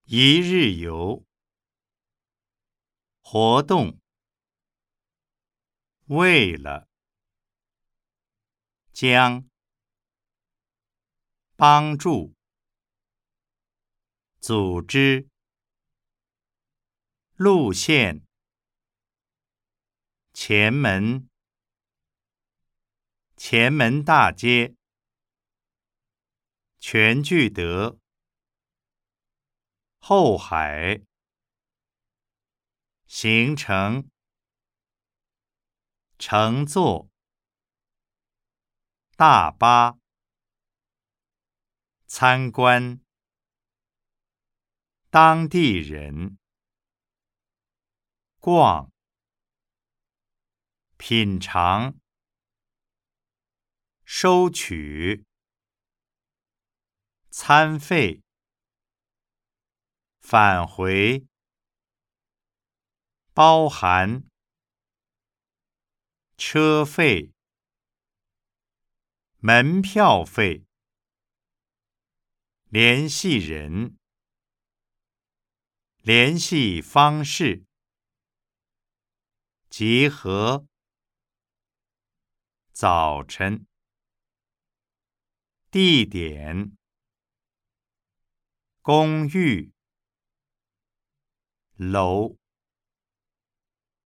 一日游。活动。为了。将。帮助。组织。路线。前门。前门大街。全聚德。后海。行程。乘坐。大巴。参观。当地人。逛。品尝。收取。餐费。返回。包含。车费。门票费。联系人。联系方式。集合。早晨。地点。公寓。楼。